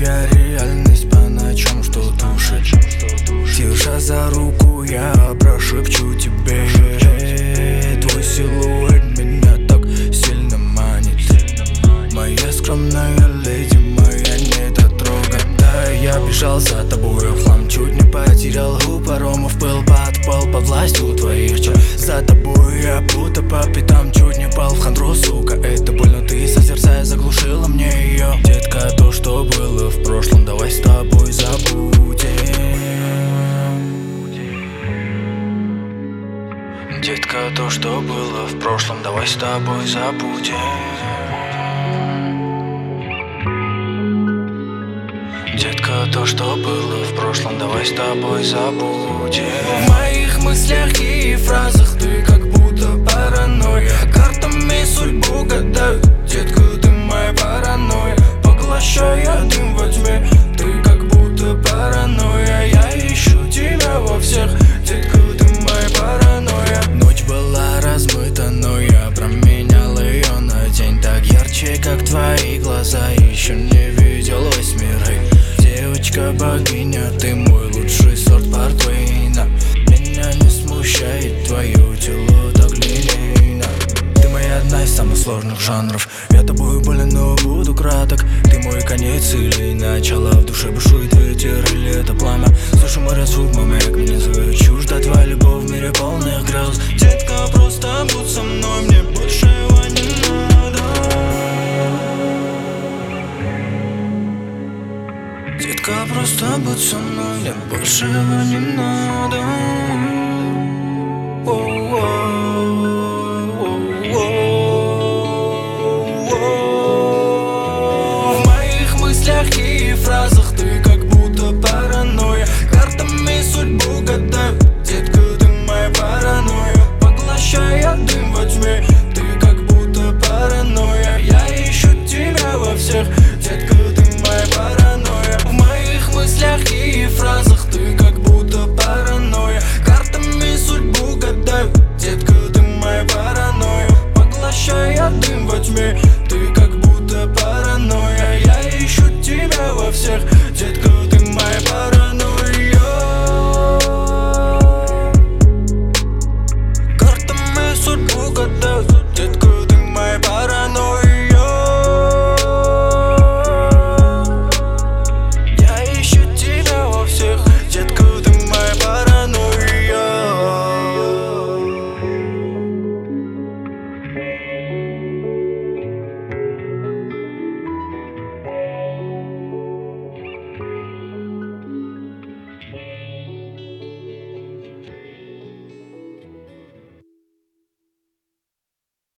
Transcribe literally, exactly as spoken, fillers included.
Моя реальность по ночам, что душит. Держа за руку, я прошепчу тебе. Твой силуэт меня так сильно манит. Моя скромная леди, моя недотрога. Да, я бежал за тобой в хлам, чуть не потерял у паромов пыл. Подпал под властью твоих чар. За тобой я будто по пятам, чуть не пал в хандру, сука. Это больно, ты созерцая заглушила мне ее. Детка, то, что было в прошлом, давай с тобой забудем. Детка, то, что было в прошлом, давай с тобой забудем. Детка, то, что было в прошлом, давай с тобой забудем. В моих мыслях и фразах ты как будто паранойя. Картами судьбу гадаю, детка, ты моя паранойя. Поглощая дым во тьме, ты как будто паранойя. Я ищу тебя во всех, детка, ты моя паранойя. Ночь была размыта, но я променял ее на день. Так ярче, как твои глаза, еще не видел весь мир. Девочка-богиня, ты мой лучший сорт портвейна. Меня не смущает твое тело так линейно. Ты моя одна из самых сложных жанров. Я тобою болен, но буду краток. Ты мой конец или начало. В душе бушует ветер или это пламя. Слышу море звук, мой маяк меня зовет. Чужда твоя любовь в мире полных грез. Детка, просто будь со мной, мне больше его не надо. Детка, просто будь со мной, мне больше его не надо. Оу-оу.